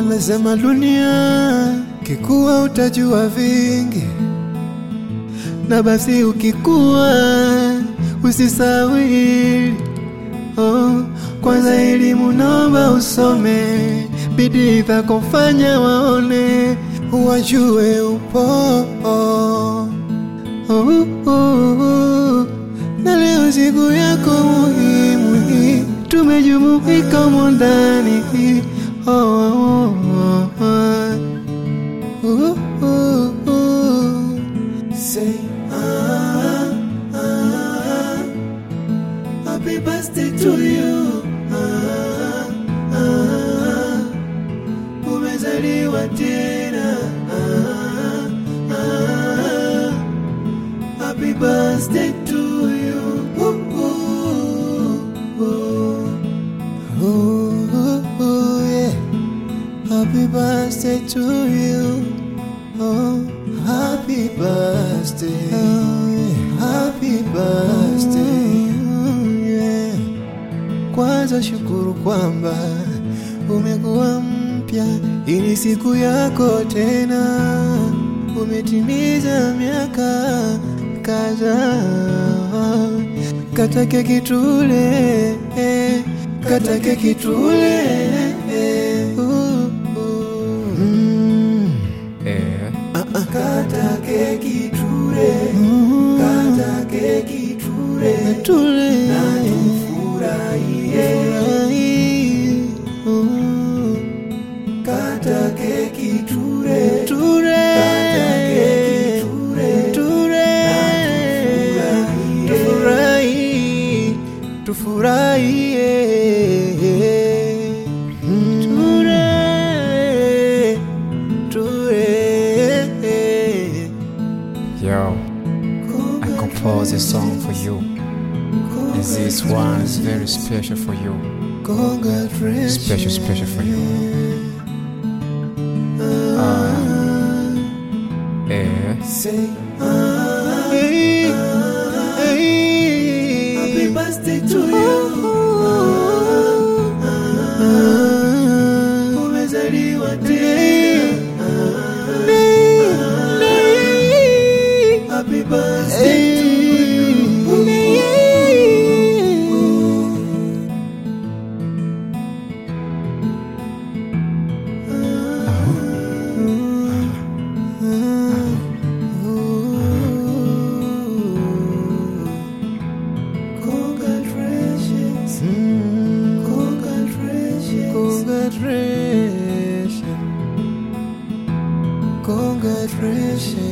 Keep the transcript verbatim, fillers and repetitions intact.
Wamesema dunia kikuwa utajua vingi, na basi ukikuwa usisahau hili. Oh, kwanza elimu naomba usome, bidii itakufanya waone, wajue upo. Oh, oh, oh, oh. Na leo siku yako muhimu hii, tumejumuika mondani. Oh, oh, oh, oh. Oh, oh, oh. Say ah, ah, happy birthday to you. Ah, ah, umezaliwa tena. Ah, ah, happy birthday to you. Oh, oh, oh. Oh, oh, oh, yeah. Happy birthday to you. Oh, happy birthday. Oh, yeah. Happy birthday. Oh, yeah. Kwanza shukuru kwamba umekuwa mpya, ili siku yako tena. Umetimiza miaka kadhaa. Kata keki tule, kata keki tule. Kata keki tule, kata keki tule, tule na tufurahie. Kata keki tule, tule, kata keki tule, tule na tufurahie, tufurahie. Yo, I composed a song for you, and this one is very special for you. Special, special for you. Uh, yeah. Hey, hey, happy birthday to you. Umezaliwa tena. Happy birthday to you. Congratulations. Congratulations. Congratulations. Congratulations.